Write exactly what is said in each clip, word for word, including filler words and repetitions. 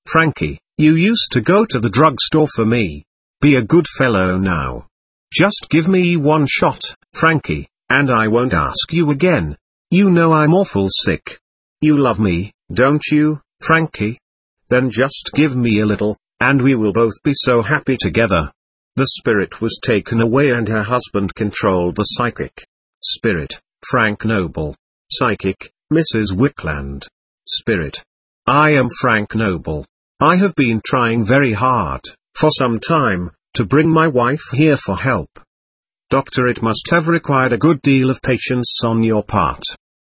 Frankie, you used to go to the drugstore for me. Be a good fellow now. Just give me one shot, Frankie, and I won't ask you again. You know I'm awful sick. You love me, don't you, Frankie? Then just give me a little, and we will both be so happy together. The spirit was taken away and her husband controlled the psychic. Spirit, Frank Noble. Psychic, Missus Wickland. Spirit. I am Frank Noble. I have been trying very hard, for some time, to bring my wife here for help. Doctor, it must have required a good deal of patience on your part.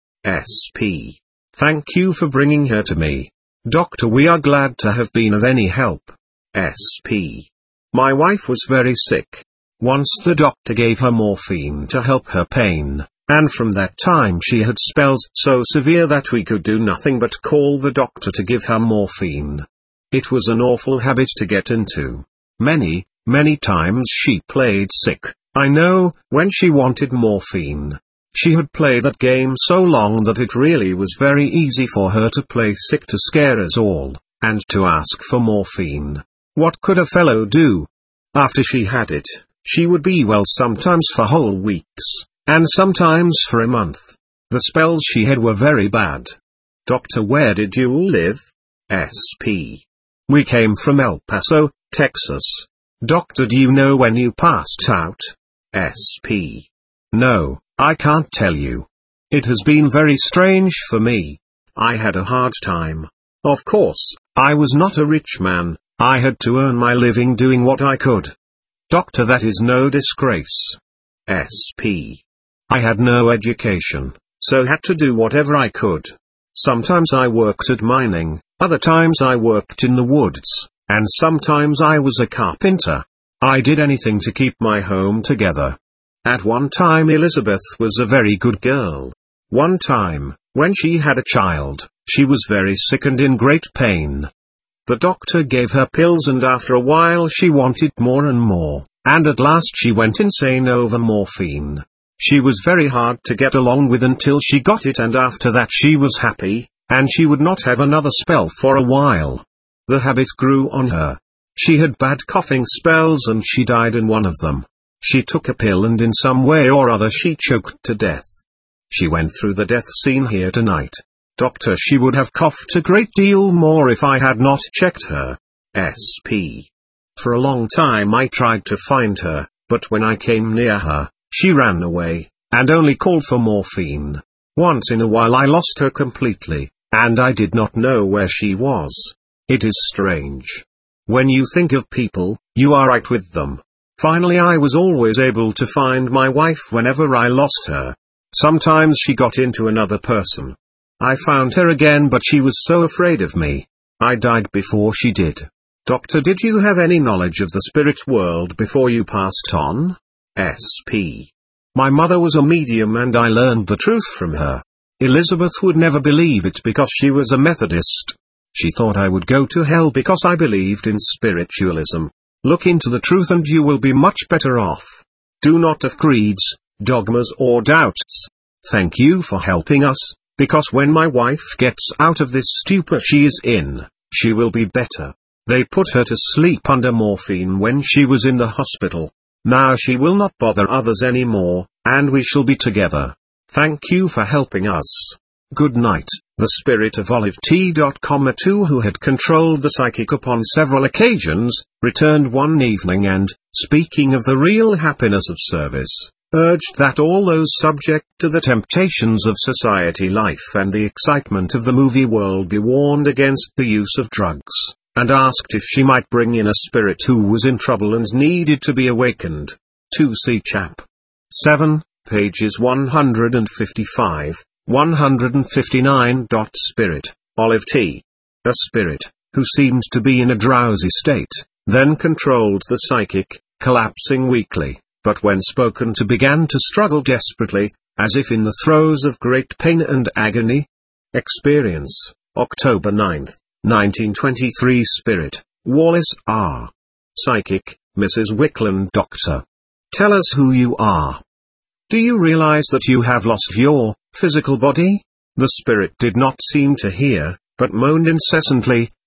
S P. Thank you for bringing her to me. Doctor, we are glad to have been of any help. S P. My wife was very sick. Once the doctor gave her morphine to help her pain, and from that time she had spells so severe that we could do nothing but call the doctor to give her morphine. It was an awful habit to get into. Many, many times she played sick, I know, when she wanted morphine. She had played that game so long that it really was very easy for her to play sick to scare us all, and to ask for morphine. What could a fellow do? After she had it, she would be well sometimes for whole weeks, and sometimes for a month. The spells she had were very bad. Doctor, where did you live? S P. We came from El Paso, Texas. Doctor, do you know when you passed out? S P. No, I can't tell you. It has been very strange for me. I had a hard time. Of course, I was not a rich man. I had to earn my living doing what I could. Doctor, that is no disgrace. S P. I had no education, so had to do whatever I could. Sometimes I worked at mining, other times I worked in the woods, and sometimes I was a carpenter. I did anything to keep my home together. At one time Elizabeth was a very good girl. One time, when she had a child, she was very sick and in great pain. The doctor gave her pills and after a while she wanted more and more, and at last she went insane over morphine. She was very hard to get along with until she got it, and after that she was happy, and she would not have another spell for a while. The habit grew on her. She had bad coughing spells and she died in one of them. She took a pill and in some way or other she choked to death. She went through the death scene here tonight. Doctor, she would have coughed a great deal more if I had not checked her. S P. For a long time I tried to find her, but when I came near her, she ran away, and only called for morphine. Once in a while I lost her completely, and I did not know where she was. It is strange. When you think of people, you are right with them. Finally I was always able to find my wife whenever I lost her. Sometimes she got into another person. I found her again, but she was so afraid of me. I died before she did. Doctor, did you have any knowledge of the spirit world before you passed on? S P. My mother was a medium and I learned the truth from her. Elizabeth would never believe it because she was a Methodist. She thought I would go to hell because I believed in spiritualism. Look into the truth and you will be much better off. Do not have creeds, dogmas or doubts. Thank you for helping us, because when my wife gets out of this stupor she is in, she will be better. They put her to sleep under morphine when she was in the hospital. Now she will not bother others anymore, and we shall be together. Thank you for helping us. Good night. The spirit of Olive T. two, who had controlled the psychic upon several occasions, returned one evening and, speaking of the real happiness of service, urged that all those subject to the temptations of society life and the excitement of the movie world be warned against the use of drugs, and asked if she might bring in a spirit who was in trouble and needed to be awakened. to see chap seven, pages one hundred fifty-five, one hundred fifty-nine. Spirit, Olive T. A spirit, who seemed to be in a drowsy state, then controlled the psychic, collapsing weakly, but when spoken to began to struggle desperately, as if in the throes of great pain and agony. Experience, October ninth, nineteen twenty-three. Spirit, Wallace R. Psychic, Missus Wickland. Doctor, tell us who you are. Do you realize that you have lost your physical body? The spirit did not seem to hear, but moaned incessantly,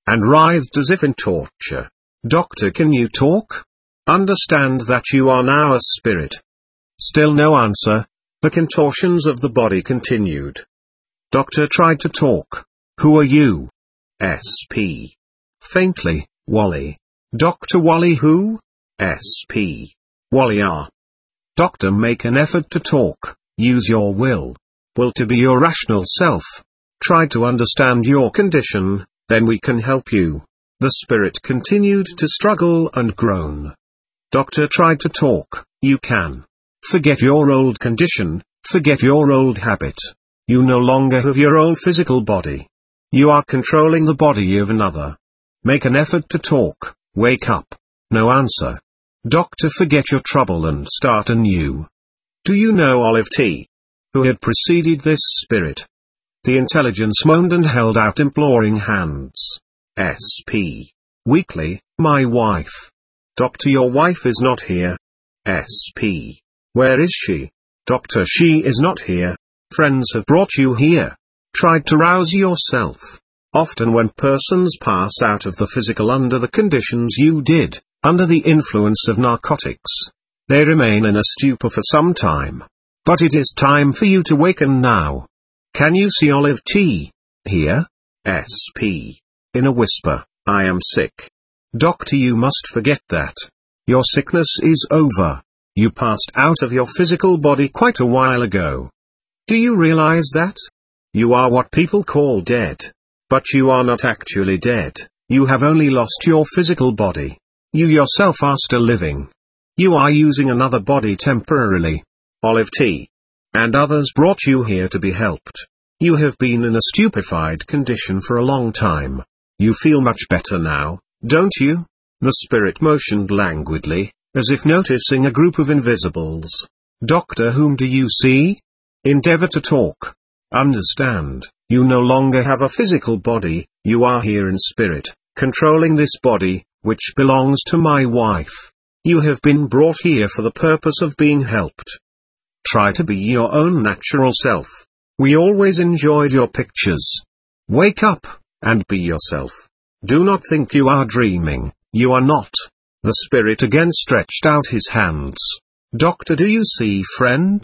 and writhed as if in torture. Doctor, can you talk? Understand that you are now a spirit. Still no answer. The contortions of the body continued. Doctor tried to talk. Who are you? S P Faintly, Wally. Doctor Wally who? S P Wally R. Doctor, make an effort to talk. Use your will. Will to be your rational self. Try to understand your condition, then we can help you. The spirit continued to struggle and groan. Doctor tried to talk. You can. Forget your old condition, forget your old habit. You no longer have your old physical body. You are controlling the body of another. Make an effort to talk. Wake up. No answer. Doctor, forget your trouble and start anew. Do you know Olive T? Who had preceded this spirit? The intelligence moaned and held out imploring hands. S P Weakly, my wife. Doctor, your wife is not here. S P Where is she? Doctor, she is not here. Friends have brought you here. Tried to rouse yourself. Often when persons pass out of the physical under the conditions you did, under the influence of narcotics, they remain in a stupor for some time. But it is time for you to waken now. Can you see Olive T? Here? S P In a whisper, I am sick. Doctor, you must forget that. Your sickness is over. You passed out of your physical body quite a while ago. Do you realize that? You are what people call dead. But you are not actually dead. You have only lost your physical body. You yourself are still living. You are using another body temporarily. Olive T. And others brought you here to be helped. You have been in a stupefied condition for a long time. You feel much better now, don't you? The spirit motioned languidly, as if noticing a group of invisibles. Doctor, whom do you see? Endeavor to talk. Understand, you no longer have a physical body, you are here in spirit, controlling this body, which belongs to my wife. You have been brought here for the purpose of being helped. Try to be your own natural self. We always enjoyed your pictures. Wake up, and be yourself. Do not think you are dreaming, you are not. The spirit again stretched out his hands. Doctor, do you see friends?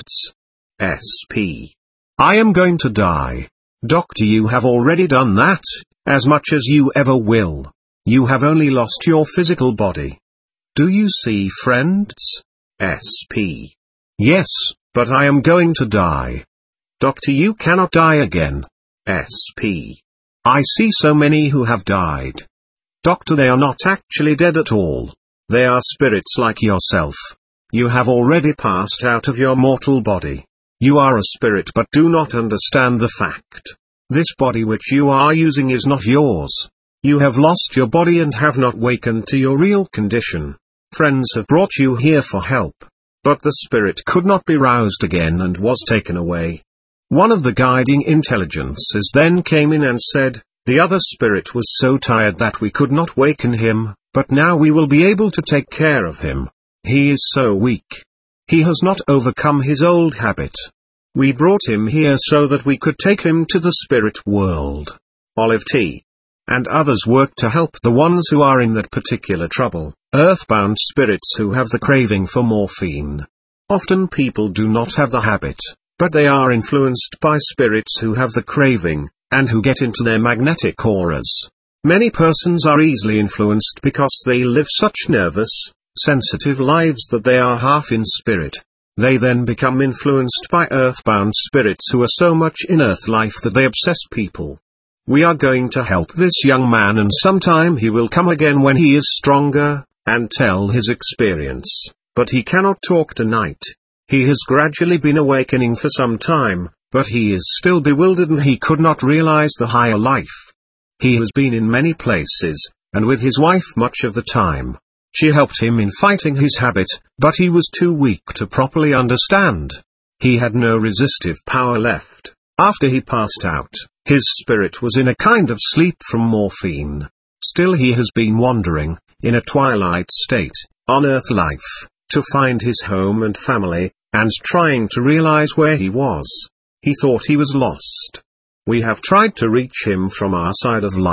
S P I am going to die. Doctor, you have already done that, as much as you ever will. You have only lost your physical body. Do you see friends? S P Yes, but I am going to die. Doctor, you cannot die again. S P I see so many who have died. Doctor, they are not actually dead at all. They are spirits like yourself. You have already passed out of your mortal body. You are a spirit but do not understand the fact. This body which you are using is not yours. You have lost your body and have not wakened to your real condition. Friends have brought you here for help. But the spirit could not be roused again and was taken away. One of the guiding intelligences then came in and said, the other spirit was so tired that we could not waken him, but now we will be able to take care of him. He is so weak. He has not overcome his old habit. We brought him here so that we could take him to the spirit world. Olive T. And others work to help the ones who are in that particular trouble, earthbound spirits who have the craving for morphine. Often people do not have the habit, but they are influenced by spirits who have the craving, and who get into their magnetic auras. Many persons are easily influenced because they live such nervous, sensitive lives that they are half in spirit. They then become influenced by earthbound spirits who are so much in earth life that they obsess people. We are going to help this young man, and sometime he will come again when he is stronger, and tell his experience, but he cannot talk tonight. He has gradually been awakening for some time, but he is still bewildered and he could not realize the higher life. He has been in many places, and with his wife much of the time. She helped him in fighting his habit, but he was too weak to properly understand. He had no resistive power left. After he passed out, his spirit was in a kind of sleep from morphine. Still he has been wandering, in a twilight state, on earth life, to find his home and family, and trying to realize where he was. He thought he was lost. We have tried to reach him from our side of life,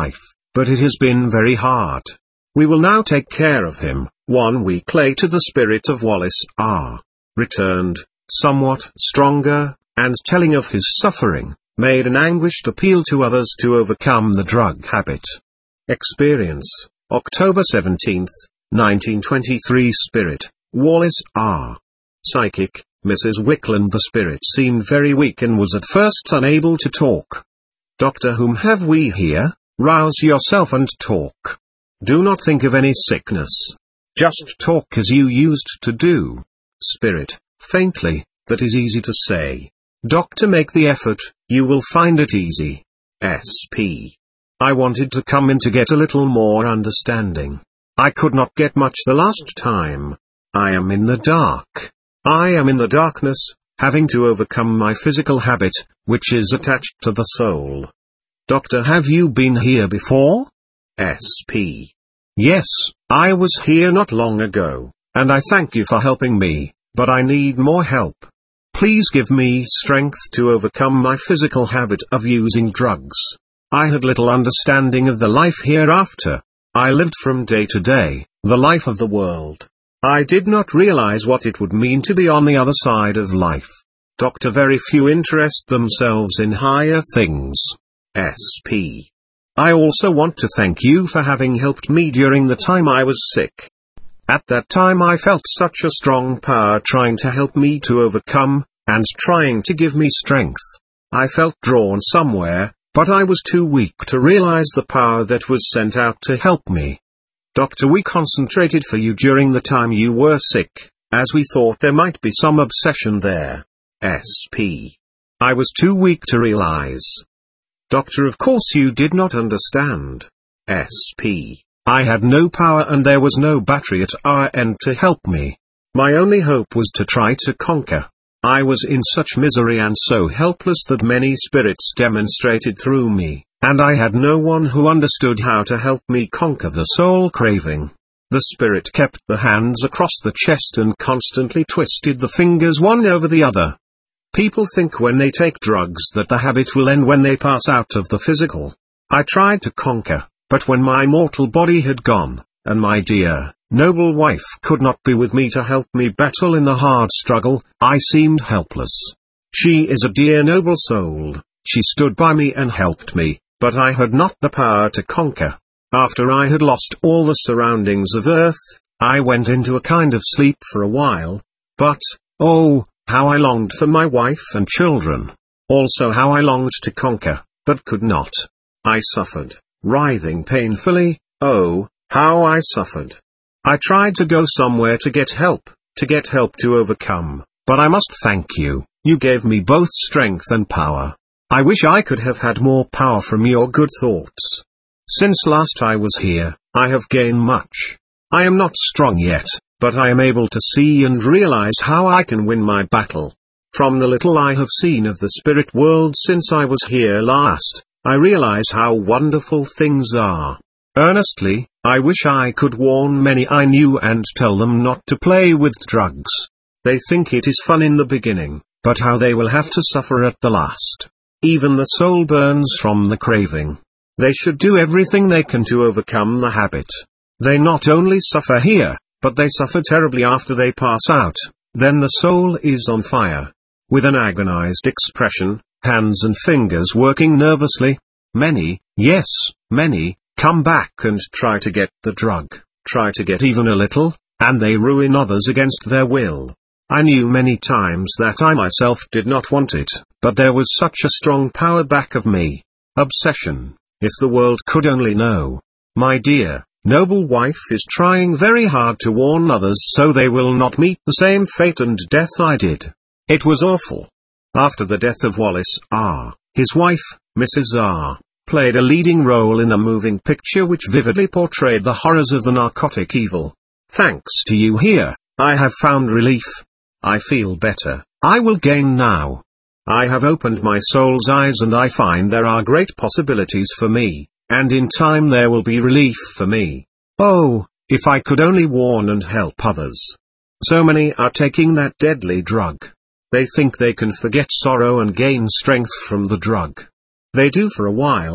but it has been very hard. We will now take care of him." One week later the spirit of Wallace R. returned, somewhat stronger, and telling of his suffering, made an anguished appeal to others to overcome the drug habit. Experience, October seventeenth, nineteen twenty-three. Spirit, Wallace R. Psychic, Missus Wickland. The spirit seemed very weak and was at first unable to talk. "Doctor, whom have we here? Rouse yourself and talk. Do not think of any sickness. Just talk as you used to do." Spirit, faintly, "That is easy to say. Doctor, make the effort, you will find it easy." S P I wanted to come in to get a little more understanding. I could not get much the last time. I am in the dark. I am in the darkness, having to overcome my physical habit, which is attached to the soul. Doctor, have you been here before? S P Yes, I was here not long ago, and I thank you for helping me, but I need more help. Please give me strength to overcome my physical habit of using drugs. I had little understanding of the life hereafter. I lived from day to day, the life of the world. I did not realize what it would mean to be on the other side of life. Doctor, very few interest themselves in higher things. S P I also want to thank you for having helped me during the time I was sick. At that time I felt such a strong power trying to help me to overcome, and trying to give me strength. I felt drawn somewhere, but I was too weak to realize the power that was sent out to help me. Doctor, we concentrated for you during the time you were sick, as we thought there might be some obsession there. S P I was too weak to realize. Doctor, of course you did not understand. S P I had no power and there was no battery at our end to help me. My only hope was to try to conquer. I was in such misery and so helpless that many spirits demonstrated through me, and I had no one who understood how to help me conquer the soul craving. The spirit kept the hands across the chest and constantly twisted the fingers one over the other. People think when they take drugs that the habit will end when they pass out of the physical. I tried to conquer, but when my mortal body had gone, and my dear, noble wife could not be with me to help me battle in the hard struggle, I seemed helpless. She is a dear noble soul, she stood by me and helped me, but I had not the power to conquer. After I had lost all the surroundings of earth, I went into a kind of sleep for a while, but, oh, how I longed for my wife and children. Also how I longed to conquer, but could not. I suffered, writhing painfully, oh, how I suffered. I tried to go somewhere to get help, to get help to overcome, but I must thank you, you gave me both strength and power. I wish I could have had more power from your good thoughts. Since last I was here, I have gained much. I am not strong yet, but I am able to see and realize how I can win my battle. From the little I have seen of the spirit world since I was here last, I realize how wonderful things are. Earnestly, I wish I could warn many I knew and tell them not to play with drugs. They think it is fun in the beginning, but how they will have to suffer at the last. Even the soul burns from the craving. They should do everything they can to overcome the habit. They not only suffer here, but they suffer terribly after they pass out. Then the soul is on fire. With an agonized expression, hands and fingers working nervously. Many, yes, many, come back and try to get the drug, try to get even a little, and they ruin others against their will. I knew many times that I myself did not want it, but there was such a strong power back of me. Obsession, if the world could only know. My dear, noble wife is trying very hard to warn others so they will not meet the same fate and death I did. It was awful. After the death of Wallace R., his wife, Missus R., played a leading role in a moving picture which vividly portrayed the horrors of the narcotic evil. Thanks to you here, I have found relief. I feel better. I will gain now. I have opened my soul's eyes and I find there are great possibilities for me, and in time there will be relief for me. Oh, if I could only warn and help others. So many are taking that deadly drug. They think they can forget sorrow and gain strength from the drug. They do for a while,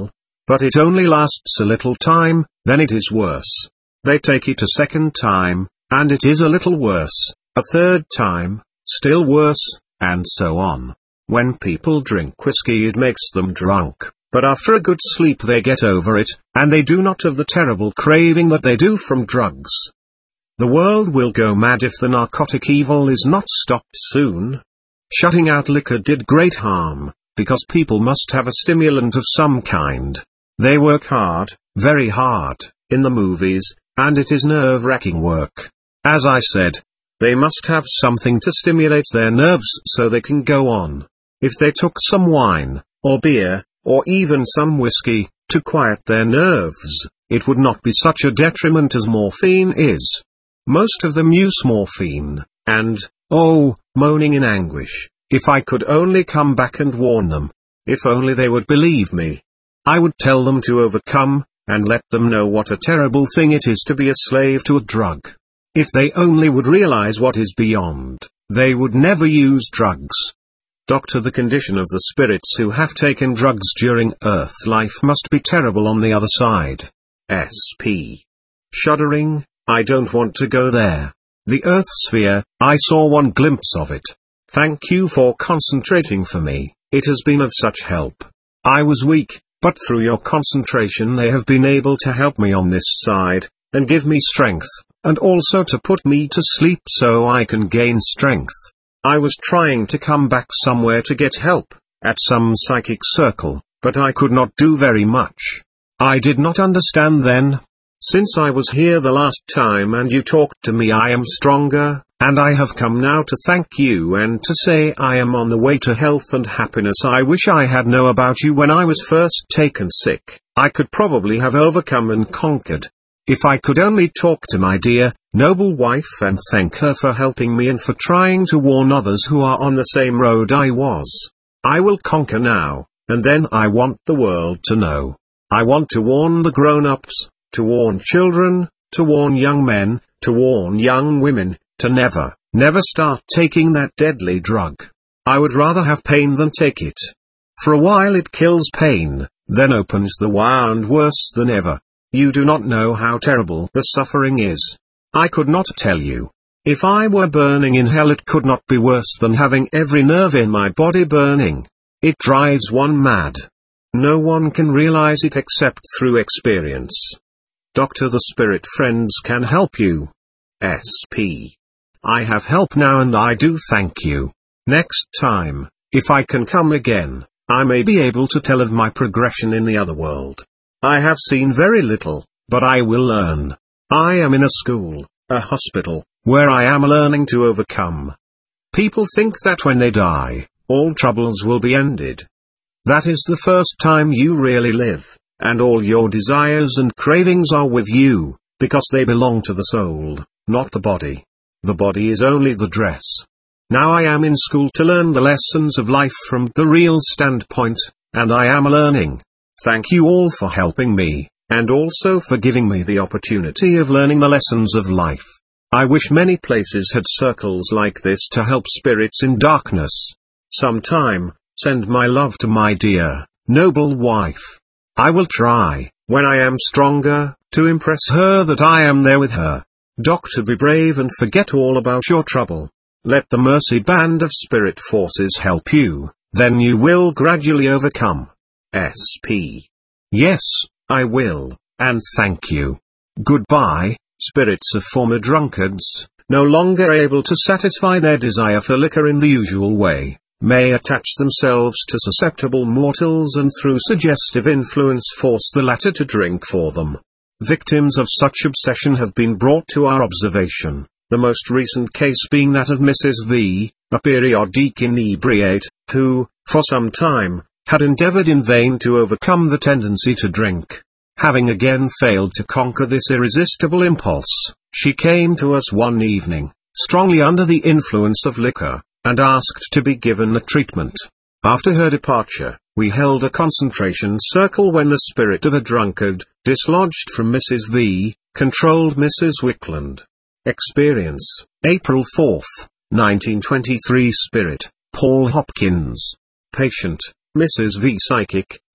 but it only lasts a little time, then it is worse. They take it a second time, and it is a little worse, a third time, still worse, and so on. When people drink whiskey it makes them drunk, but after a good sleep they get over it, and they do not have the terrible craving that they do from drugs. The world will go mad if the narcotic evil is not stopped soon. Shutting out liquor did great harm, because people must have a stimulant of some kind. They work hard, very hard, in the movies, and it is nerve-wracking work. As I said, they must have something to stimulate their nerves so they can go on. If they took some wine, or beer, or even some whiskey, to quiet their nerves, it would not be such a detriment as morphine is. Most of them use morphine, and, oh, moaning in anguish, if I could only come back and warn them. If only they would believe me. I would tell them to overcome, and let them know what a terrible thing it is to be a slave to a drug. If they only would realize what is beyond, they would never use drugs. Doctor, the condition of the spirits who have taken drugs during Earth life must be terrible on the other side. S P Shuddering, I don't want to go there. The Earth sphere, I saw one glimpse of it. Thank you for concentrating for me, it has been of such help. I was weak, but through your concentration they have been able to help me on this side, and give me strength, and also to put me to sleep so I can gain strength. I was trying to come back somewhere to get help, at some psychic circle, but I could not do very much. I did not understand then. Since I was here the last time and you talked to me, I am stronger, and I have come now to thank you and to say I am on the way to health and happiness. I wish I had known about you when I was first taken sick. I could probably have overcome and conquered. If I could only talk to my dear, noble wife and thank her for helping me and for trying to warn others who are on the same road I was. I will conquer now, and then I want the world to know. I want to warn the grown-ups, to warn children, to warn young men, to warn young women, to never, never start taking that deadly drug. I would rather have pain than take it. For a while it kills pain, then opens the wound worse than ever. You do not know how terrible the suffering is. I could not tell you. If I were burning in hell it could not be worse than having every nerve in my body burning. It drives one mad. No one can realize it except through experience. Doctor, the spirit friends can help you. S P I have help now and I do thank you. Next time, if I can come again, I may be able to tell of my progression in the other world. I have seen very little, but I will learn. I am in a school, a hospital, where I am learning to overcome. People think that when they die, all troubles will be ended. That is the first time you really live, and all your desires and cravings are with you, because they belong to the soul, not the body. The body is only the dress. Now I am in school to learn the lessons of life from the real standpoint, and I am learning. Thank you all for helping me, and also for giving me the opportunity of learning the lessons of life. I wish many places had circles like this to help spirits in darkness. Sometime, send my love to my dear, noble wife. I will try, when I am stronger, to impress her that I am there with her. Doctor, be brave and forget all about your trouble. Let the mercy band of spirit forces help you, then you will gradually overcome. S P Yes, I will, and thank you. Goodbye, spirits of former drunkards, no longer able to satisfy their desire for liquor in the usual way, may attach themselves to susceptible mortals and through suggestive influence force the latter to drink for them. Victims of such obsession have been brought to our observation, the most recent case being that of Missus V, a periodic inebriate, who, for some time, had endeavored in vain to overcome the tendency to drink. Having again failed to conquer this irresistible impulse, she came to us one evening, strongly under the influence of liquor, and asked to be given a treatment. After her departure, we held a concentration circle when the spirit of a drunkard, dislodged from Missus V, controlled Missus Wickland. Experience, April fourth, nineteen twenty-three. Spirit, Paul Hopkins. Patient, Missus V. Psychic,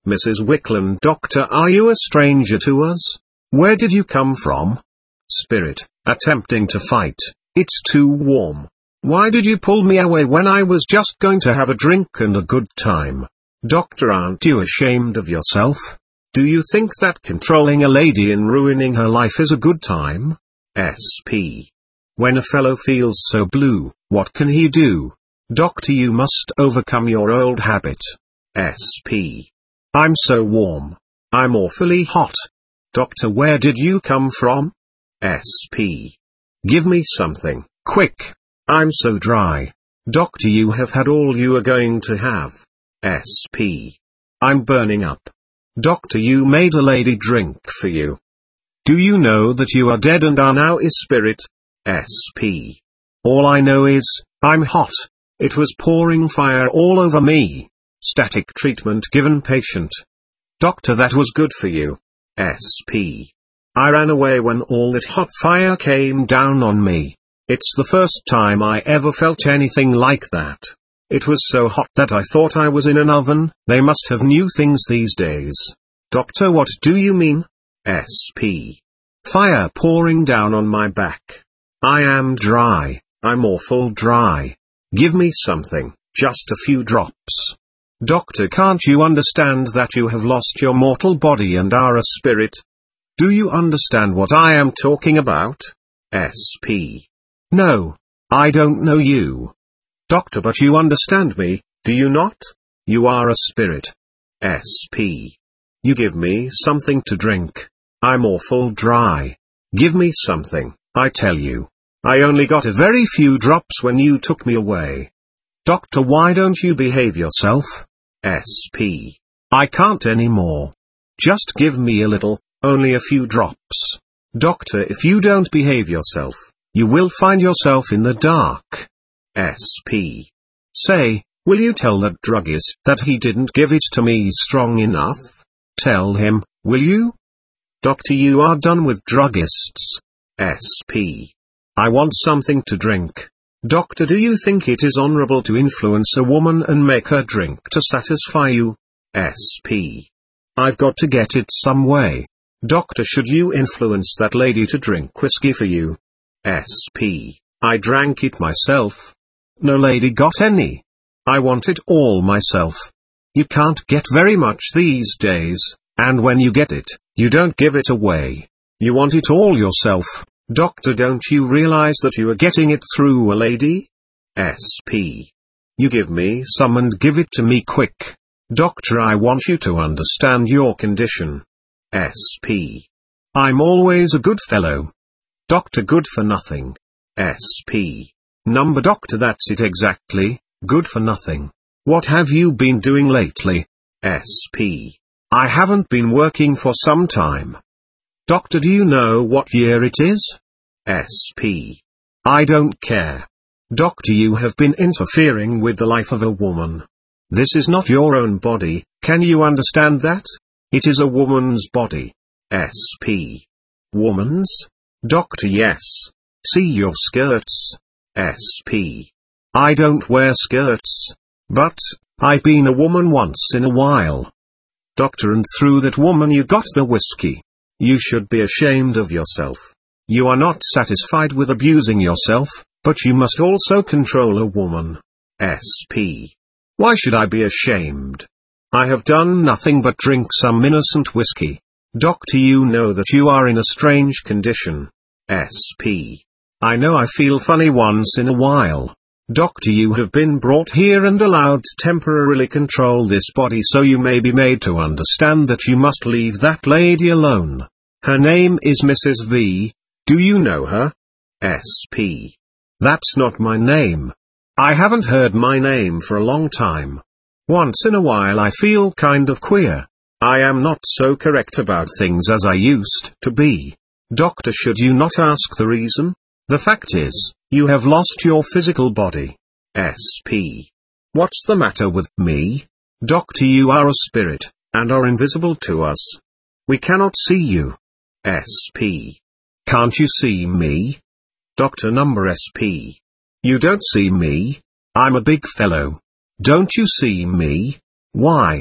Missus Wickland. Doctor, are you a stranger to us? Where did you come from? Spirit, attempting to fight. It's too warm. Why did you pull me away when I was just going to have a drink and a good time? Doctor, aren't you ashamed of yourself? Do you think that controlling a lady and ruining her life is a good time? S P. When a fellow feels so blue, what can he do? Doctor, you must overcome your old habit. S P. I'm so warm. I'm awfully hot. Doctor, where did you come from? S P. Give me something, quick. I'm so dry. Doctor, you have had all you are going to have. S P. I'm burning up. Doctor, you made a lady drink for you. Do you know that you are dead and are now is spirit? S P. All I know is, I'm hot. It was pouring fire all over me. Static treatment given patient. Doctor, that was good for you. S P. I ran away when all that hot fire came down on me. It's the first time I ever felt anything like that. It was so hot that I thought I was in an oven. They must have new things these days. Doctor, what do you mean? S P. Fire pouring down on my back. I am dry. I'm awful dry. Give me something, just a few drops. Doctor, can't you understand that you have lost your mortal body and are a spirit? Do you understand what I am talking about? S P. No, I don't know you. Doctor, but you understand me, do you not? You are a spirit. S P. You give me something to drink. I'm awful dry. Give me something, I tell you. I only got a very few drops when you took me away. Doctor, why don't you behave yourself? S P. I can't anymore. Just give me a little, only a few drops. Doctor, if you don't behave yourself, you will find yourself in the dark. S P. Say, will you tell that druggist that he didn't give it to me strong enough? Tell him, will you? Doctor, you are done with druggists. S P. I want something to drink. Doctor, do you think it is honorable to influence a woman and make her drink to satisfy you? S P. I've got to get it some way. Doctor, should you influence that lady to drink whiskey for you? S P. I drank it myself. No lady got any. I want it all myself. You can't get very much these days, and when you get it, you don't give it away. You want it all yourself. Doctor, don't you realize that you are getting it through a lady? S P. You give me some and give it to me quick. Doctor, I want you to understand your condition. S P. I'm always a good fellow. Doctor, good for nothing. S P. Number doctor, that's it exactly, good for nothing. What have you been doing lately? S P. I haven't been working for some time. Doctor, do you know what year it is? S P. I don't care. Doctor, you have been interfering with the life of a woman. This is not your own body, can you understand that? It is a woman's body. S P. Woman's? Doctor, yes. See your skirts. S P. I don't wear skirts. But, I've been a woman once in a while. Doctor, and through that woman you got the whiskey. You should be ashamed of yourself. You are not satisfied with abusing yourself, but you must also control a woman. S P. Why should I be ashamed? I have done nothing but drink some innocent whiskey. Doctor, you know that you are in a strange condition. S P. I know I feel funny once in a while. Doctor, you have been brought here and allowed to temporarily control this body so you may be made to understand that you must leave that lady alone. Her name is Missus V. Do you know her? S P. That's not my name. I haven't heard my name for a long time. Once in a while I feel kind of queer. I am not so correct about things as I used to be. Doctor, should you not ask the reason? The fact is, you have lost your physical body. S P. What's the matter with me? Doctor, you are a spirit, and are invisible to us. We cannot see you. S P. Can't you see me? Doctor, number S P. You don't see me. I'm a big fellow. Don't you see me? Why?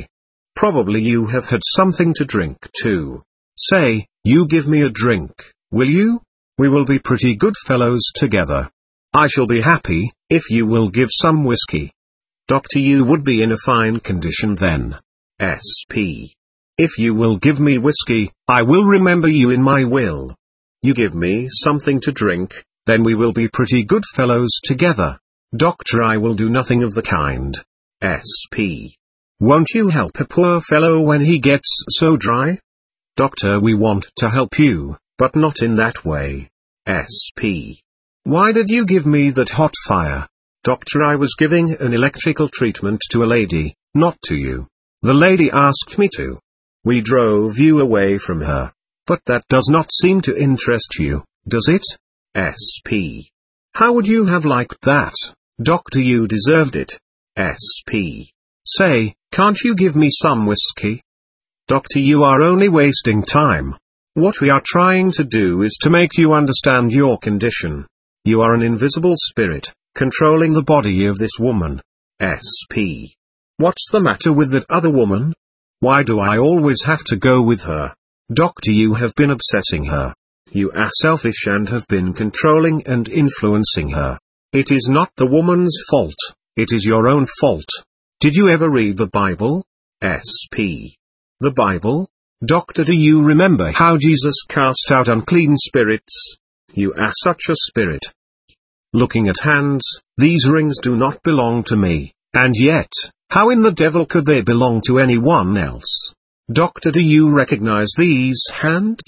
Probably you have had something to drink too. Say, you give me a drink, will you? We will be pretty good fellows together. I shall be happy, if you will give some whiskey. Doctor, you would be in a fine condition then. S P If you will give me whiskey, I will remember you in my will. You give me something to drink, then we will be pretty good fellows together. Doctor, I will do nothing of the kind. S P Won't you help a poor fellow when he gets so dry? Doctor, we want to help you, but not in that way. S P Why did you give me that hot fire? Doctor, I was giving an electrical treatment to a lady, not to you. The lady asked me to. We drove you away from her. But that does not seem to interest you, does it? S P How would you have liked that? Doctor, you deserved it. S P Say, can't you give me some whiskey? Doctor, you are only wasting time. What we are trying to do is to make you understand your condition. You are an invisible spirit, controlling the body of this woman. S P What's the matter with that other woman? Why do I always have to go with her? Doctor, you have been obsessing her. You are selfish and have been controlling and influencing her. It is not the woman's fault, it is your own fault. Did you ever read the Bible? S P The Bible? Doctor, do you remember how Jesus cast out unclean spirits? You are such a spirit. Looking at hands, these rings do not belong to me, and yet, how in the devil could they belong to anyone else? Doctor, do you recognize these hands?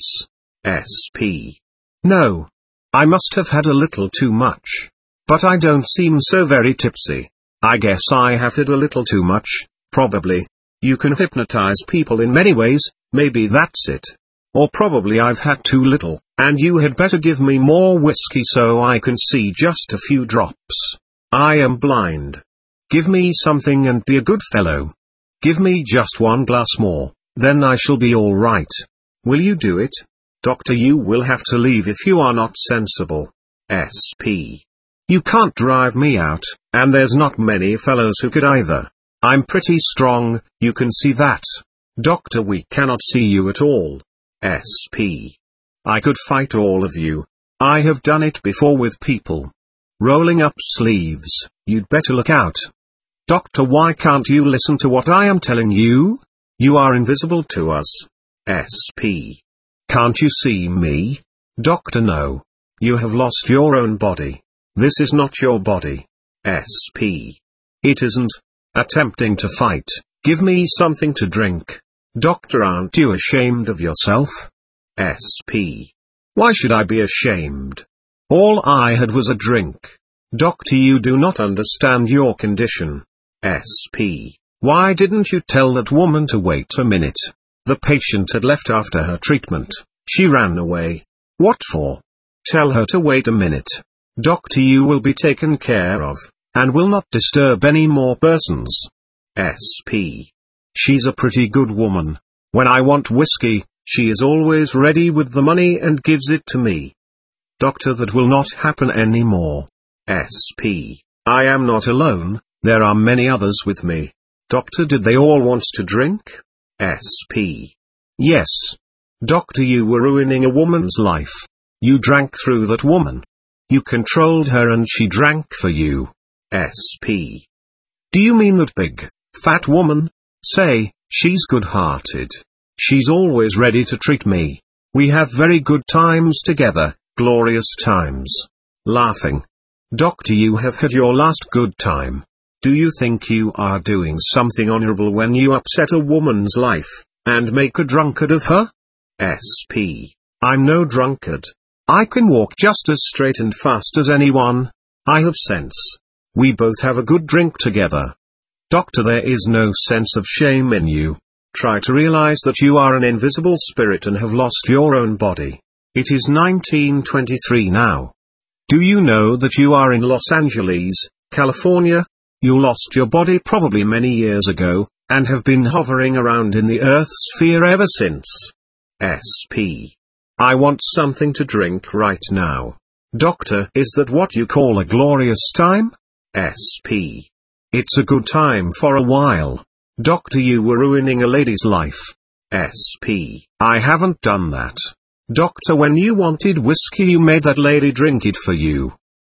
S P No. I must have had a little too much. But I don't seem so very tipsy. I guess I have had a little too much, probably. You can hypnotize people in many ways, maybe that's it. Or probably I've had too little, and you had better give me more whiskey so I can see just a few drops. I am blind. Give me something and be a good fellow. Give me just one glass more, then I shall be all right. Will you do it? Doctor, you will have to leave if you are not sensible. S P You can't drive me out, and there's not many fellows who could either. I'm pretty strong, you can see that. Doctor, we cannot see you at all. S P I could fight all of you. I have done it before with people. Rolling up sleeves, you'd better look out. Doctor, why can't you listen to what I am telling you? You are invisible to us. S P Can't you see me? Doctor, no. You have lost your own body. This is not your body. S P It isn't. Attempting to fight, give me something to drink. Doctor, aren't you ashamed of yourself? S P Why should I be ashamed? All I had was a drink. Doctor, you do not understand your condition. S P Why didn't you tell that woman to wait a minute? The patient had left after her treatment. She ran away. What for? Tell her to wait a minute. Doctor, you will be taken care of, and will not disturb any more persons. S P She's a pretty good woman. When I want whiskey, she is always ready with the money and gives it to me. Doctor, that will not happen anymore. S P I am not alone, there are many others with me. Doctor, did they all want to drink? S P Yes. Doctor, you were ruining a woman's life. You drank through that woman. You controlled her and she drank for you. S P Do you mean that big, fat woman? Say, she's good-hearted. She's always ready to treat me. We have very good times together, glorious times. Laughing. Doctor, you have had your last good time. Do you think you are doing something honorable when you upset a woman's life, and make a drunkard of her? S P I'm no drunkard. I can walk just as straight and fast as anyone. I have sense. We both have a good drink together. Doctor, there is no sense of shame in you. Try to realize that you are an invisible spirit and have lost your own body. It is nineteen twenty-three now. Do you know that you are in Los Angeles, California? You lost your body probably many years ago, and have been hovering around in the Earth's sphere ever since. S P I want something to drink right now. Doctor, is that what you call a glorious time? S P It's a good time for a while. Doctor, you were ruining a lady's life. S P I haven't done that. Doctor, when you wanted whiskey you made that lady drink it for you.